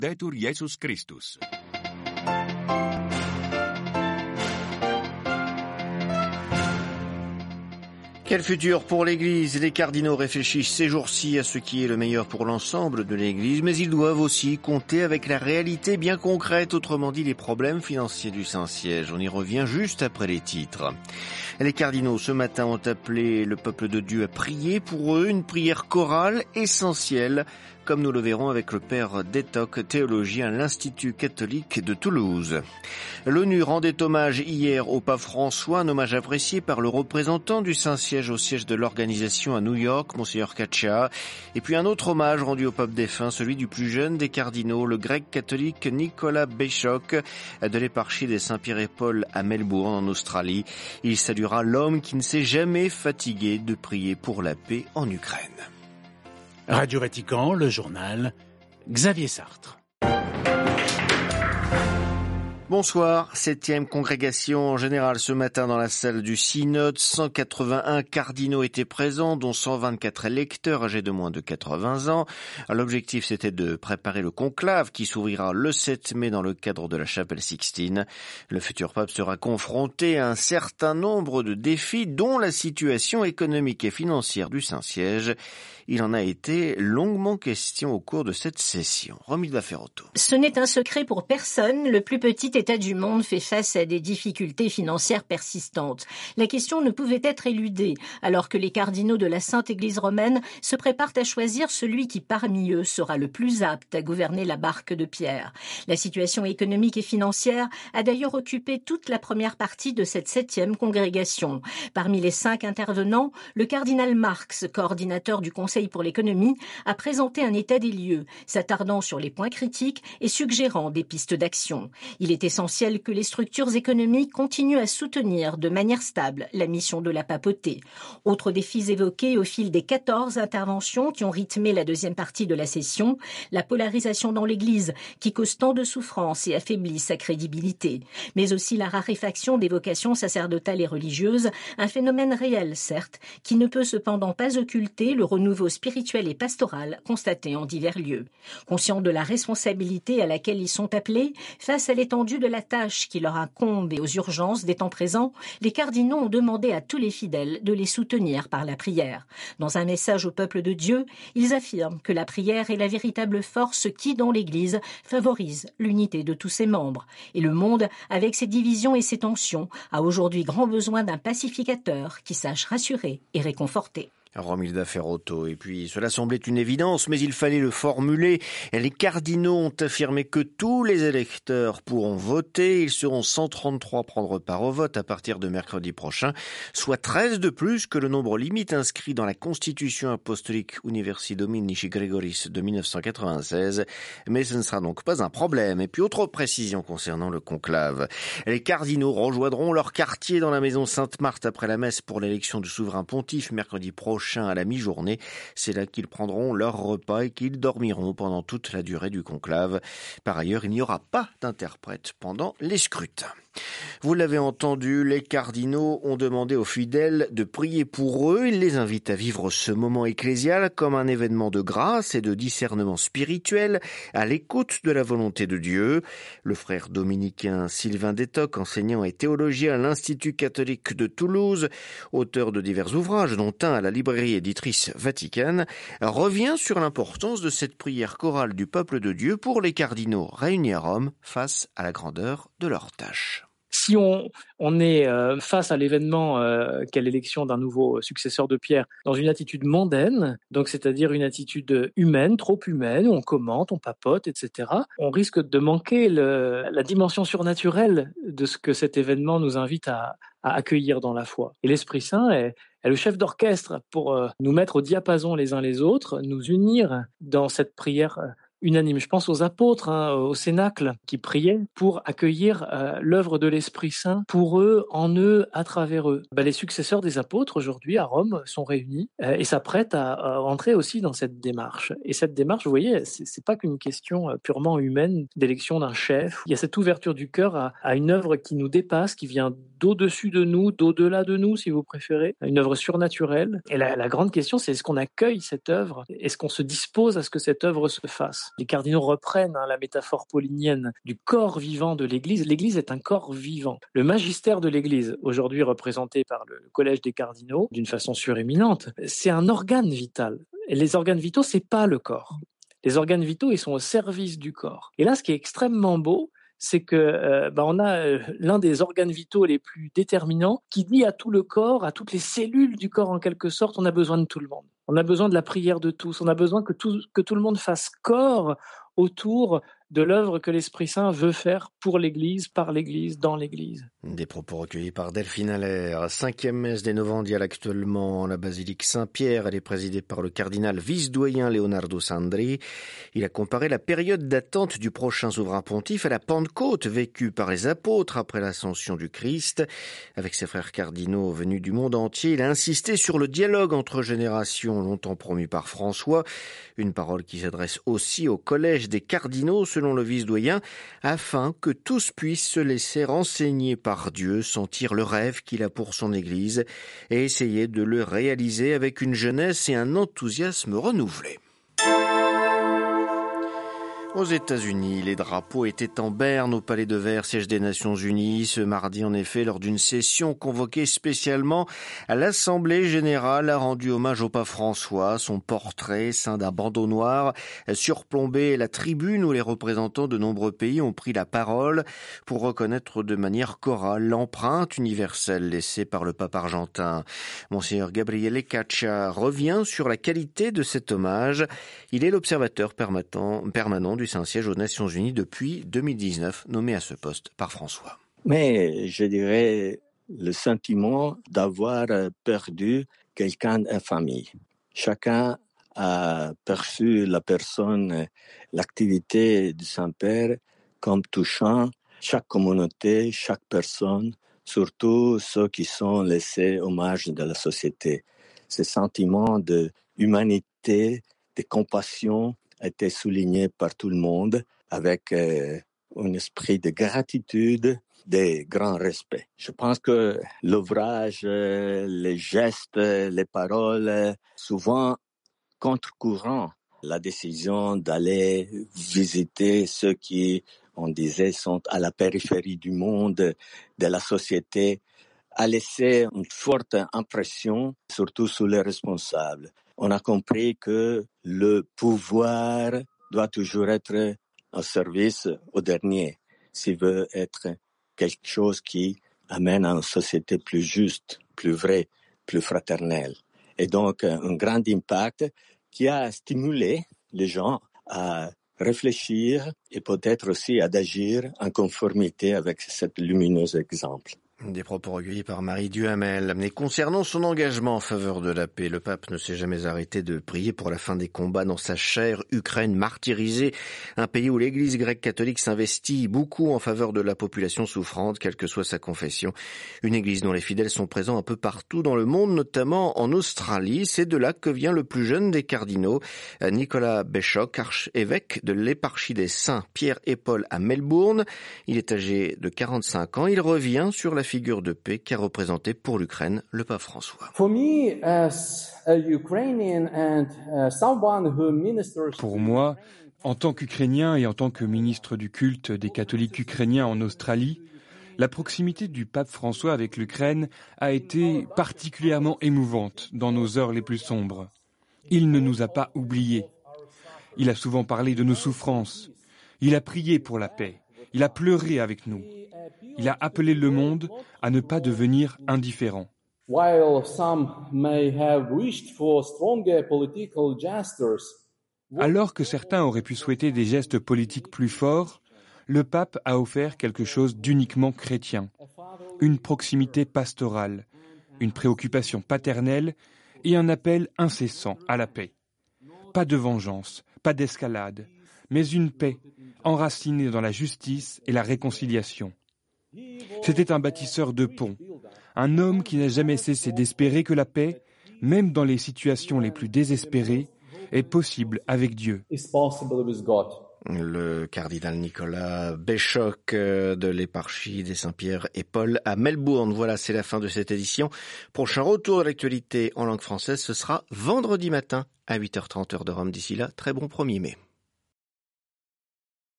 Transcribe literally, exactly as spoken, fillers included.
Laudetur Jesus Christus. Quel futur pour l'Église? Les cardinaux réfléchissent ces jours-ci à ce qui est le meilleur pour l'ensemble de l'Église, mais ils doivent aussi compter avec la réalité bien concrète, autrement dit les problèmes financiers du Saint-Siège. On y revient juste après les titres. Les cardinaux ce matin ont appelé le peuple de Dieu à prier pour eux, une prière chorale essentielle, comme nous le verrons avec le père Détoc, théologien à l'Institut catholique de Toulouse. L'ONU rendait hommage hier au pape François, un hommage apprécié par le représentant du Saint-Siège au siège de l'organisation à New York, Monseigneur Caccia. Et puis un autre hommage rendu au pape défunt, celui du plus jeune des cardinaux, le grec catholique Nicolas Béchoc, de l'éparchie des Saint-Pierre et Paul à Melbourne, en Australie. Il saluera l'homme qui ne s'est jamais fatigué de prier pour la paix en Ukraine. Radio Vatican, le journal, Xavier Sartre. Bonsoir, septième congrégation générale ce matin dans la salle du synode. cent quatre-vingt-un cardinaux étaient présents, dont cent vingt-quatre électeurs âgés de moins de quatre-vingts ans. L'objectif, c'était de préparer le conclave qui s'ouvrira le sept mai dans le cadre de la chapelle Sixtine. Le futur pape sera confronté à un certain nombre de défis, dont la situation économique et financière du Saint-Siège. Il en a été longuement question au cours de cette session. Romilda Ferrotto. Ce n'est un secret pour personne. Le plus petit État du monde fait face à des difficultés financières persistantes. La question ne pouvait être éludée, alors que les cardinaux de la Sainte Église romaine se préparent à choisir celui qui parmi eux sera le plus apte à gouverner la barque de Pierre. La situation économique et financière a d'ailleurs occupé toute la première partie de cette septième congrégation. Parmi les cinq intervenants, le cardinal Marx, coordinateur du Conseil pour l'économie, a présenté un état des lieux, s'attardant sur les points critiques et suggérant des pistes d'action. Il est essentiel que les structures économiques continuent à soutenir de manière stable la mission de la papauté. Autres défis évoqués au fil des quatorze interventions qui ont rythmé la deuxième partie de la session, la polarisation dans l'Église qui cause tant de souffrance et affaiblit sa crédibilité, mais aussi la raréfaction des vocations sacerdotales et religieuses, un phénomène réel certes, qui ne peut cependant pas occulter le renouveau spirituel et pastoral constaté en divers lieux. Conscients de la responsabilité à laquelle ils sont appelés, face à l'étendue de la tâche qui leur incombe et aux urgences des temps présents, les cardinaux ont demandé à tous les fidèles de les soutenir par la prière. Dans un message au peuple de Dieu, ils affirment que la prière est la véritable force qui, dans l'Église, favorise l'unité de tous ses membres. Et le monde, avec ses divisions et ses tensions, a aujourd'hui grand besoin d'un pacificateur qui sache rassurer et réconforter. Romilda Ferrotto. Et puis, cela semblait une évidence, mais il fallait le formuler. Les cardinaux ont affirmé que tous les électeurs pourront voter. Ils seront cent trente-trois à prendre part au vote à partir de mercredi prochain, soit treize de plus que le nombre limite inscrit dans la Constitution apostolique Universi Dominici Gregoris de mille neuf cent quatre-vingt-seize. Mais ce ne sera donc pas un problème. Et puis, autre précision concernant le conclave. Les cardinaux rejoindront leur quartier dans la maison Sainte-Marthe après la messe pour l'élection du souverain pontife mercredi prochain à la mi-journée. C'est là qu'ils prendront leur repas et qu'ils dormiront pendant toute la durée du conclave. Par ailleurs, il n'y aura pas d'interprète pendant les scrutins. Vous l'avez entendu, les cardinaux ont demandé aux fidèles de prier pour eux. Ils les invitent à vivre ce moment ecclésial comme un événement de grâce et de discernement spirituel à l'écoute de la volonté de Dieu. Le frère dominicain Sylvain Détoc, enseignant et théologien à l'Institut catholique de Toulouse, auteur de divers ouvrages, dont un à la librairie éditrice Vaticane, revient sur l'importance de cette prière chorale du peuple de Dieu pour les cardinaux réunis à Rome face à la grandeur de leur tâche. Si on, on est euh, face à l'événement euh, qu'est l'élection d'un nouveau successeur de Pierre dans une attitude mondaine, donc c'est-à-dire une attitude humaine, trop humaine, où on commente, on papote, et cetera, on risque de manquer le, la dimension surnaturelle de ce que cet événement nous invite à, à accueillir dans la foi. Et l'Esprit Saint est, est le chef d'orchestre pour euh, nous mettre au diapason les uns les autres, nous unir dans cette prière euh, unanime. Je pense aux apôtres, hein, au Cénacle, qui priaient pour accueillir euh, l'œuvre de l'Esprit Saint pour eux, en eux, à travers eux. Ben, les successeurs des apôtres, aujourd'hui, à Rome, sont réunis euh, et s'apprêtent à, à entrer aussi dans cette démarche. Et cette démarche, vous voyez, c'est, c'est pas qu'une question euh, purement humaine d'élection d'un chef. Il y a cette ouverture du cœur à, à une œuvre qui nous dépasse, qui vient d'au-dessus de nous, d'au-delà de nous, si vous préférez, une œuvre surnaturelle. Et la, la grande question, c'est est-ce qu'on accueille cette œuvre? Est-ce qu'on se dispose à ce que cette œuvre se fasse? Les cardinaux reprennent hein, la métaphore paulinienne du corps vivant de l'Église. L'Église est un corps vivant. Le magistère de l'Église, aujourd'hui représenté par le Collège des cardinaux, d'une façon suréminente, c'est un organe vital. Et les organes vitaux, c'est pas le corps. Les organes vitaux, ils sont au service du corps. Et là, ce qui est extrêmement beau, c'est que euh, bah, on a euh, l'un des organes vitaux les plus déterminants qui dit à tout le corps, à toutes les cellules du corps en quelque sorte, on a besoin de tout le monde. On a besoin de la prière de tous. On a besoin que tout, que tout le monde fasse corps autour de l'œuvre que l'Esprit Saint veut faire pour l'Église, par l'Église, dans l'Église. Des propos recueillis par Delphine Allaire. Cinquième messe des Novandiales actuellement en la basilique Saint-Pierre. Elle est présidée par le cardinal vice-doyen Leonardo Sandri. Il a comparé la période d'attente du prochain souverain pontife à la Pentecôte vécue par les apôtres après l'ascension du Christ. Avec ses frères cardinaux venus du monde entier, il a insisté sur le dialogue entre générations longtemps promu par François. Une parole qui s'adresse aussi au collège des cardinaux selon le vice-doyen, afin que tous puissent se laisser renseigner par Dieu, sentir le rêve qu'il a pour son Église et essayer de le réaliser avec une jeunesse et un enthousiasme renouvelés. Aux États-Unis, les drapeaux étaient en berne au Palais de Verre, siège des Nations Unies. Ce mardi, en effet, lors d'une session convoquée spécialement, l'Assemblée générale a rendu hommage au pape François. Son portrait, ceint d'un bandeau noir, surplombait la tribune où les représentants de nombreux pays ont pris la parole pour reconnaître de manière chorale l'empreinte universelle laissée par le pape argentin. Monseigneur Gabriele Caccia revient sur la qualité de cet hommage. Il est l'observateur permanent, permanent du Saint-Siège aux Nations Unies depuis deux mille dix-neuf, nommé à ce poste par François. Mais je dirais le sentiment d'avoir perdu quelqu'un de famille. Chacun a perçu la personne, l'activité du Saint-Père comme touchant chaque communauté, chaque personne, surtout ceux qui sont laissés au marge de la société. Ce sentiment d'humanité, de compassion a été souligné par tout le monde avec euh, un esprit de gratitude, de grand respect. Je pense que l'ouvrage, euh, les gestes, les paroles, souvent contre-courant, la décision d'aller visiter ceux qui, on disait, sont à la périphérie du monde, de la société, a laissé une forte impression, surtout sur les responsables. On a compris que le pouvoir doit toujours être au service au dernier, s'il veut être quelque chose qui amène à une société plus juste, plus vraie, plus fraternelle. Et donc, un grand impact qui a stimulé les gens à réfléchir et peut-être aussi à agir en conformité avec cet lumineux exemple. Des propos recueillis par Marie Duhamel. Mais concernant son engagement en faveur de la paix, le pape ne s'est jamais arrêté de prier pour la fin des combats dans sa chère Ukraine martyrisée, un pays où l'église grecque catholique s'investit beaucoup en faveur de la population souffrante, quelle que soit sa confession. Une église dont les fidèles sont présents un peu partout dans le monde, notamment en Australie. C'est de là que vient le plus jeune des cardinaux, Nicolas Béchoc, archevêque de l'éparchie des Saints Pierre et Paul à Melbourne. Il est âgé de quarante-cinq ans. Il revient sur la figure de paix qu'a représenté pour l'Ukraine le pape François. Pour moi, en tant qu'Ukrainien et en tant que ministre du culte des catholiques ukrainiens en Australie, la proximité du pape François avec l'Ukraine a été particulièrement émouvante dans nos heures les plus sombres. Il ne nous a pas oubliés. Il a souvent parlé de nos souffrances. Il a prié pour la paix. Il a pleuré avec nous. Il a appelé le monde à ne pas devenir indifférent. Alors que certains auraient pu souhaiter des gestes politiques plus forts, le pape a offert quelque chose d'uniquement chrétien. Une proximité pastorale, une préoccupation paternelle et un appel incessant à la paix. Pas de vengeance, pas d'escalade, mais une paix enracinée dans la justice et la réconciliation. C'était un bâtisseur de ponts, un homme qui n'a jamais cessé d'espérer que la paix, même dans les situations les plus désespérées, est possible avec Dieu. Le cardinal Nicolas Béchoc de l'éparchie des Saint-Pierre et Paul à Melbourne. Voilà, c'est la fin de cette édition. Prochain retour de l'actualité en langue française, ce sera vendredi matin à huit heures trente heure de Rome. D'ici là, très bon premier mai.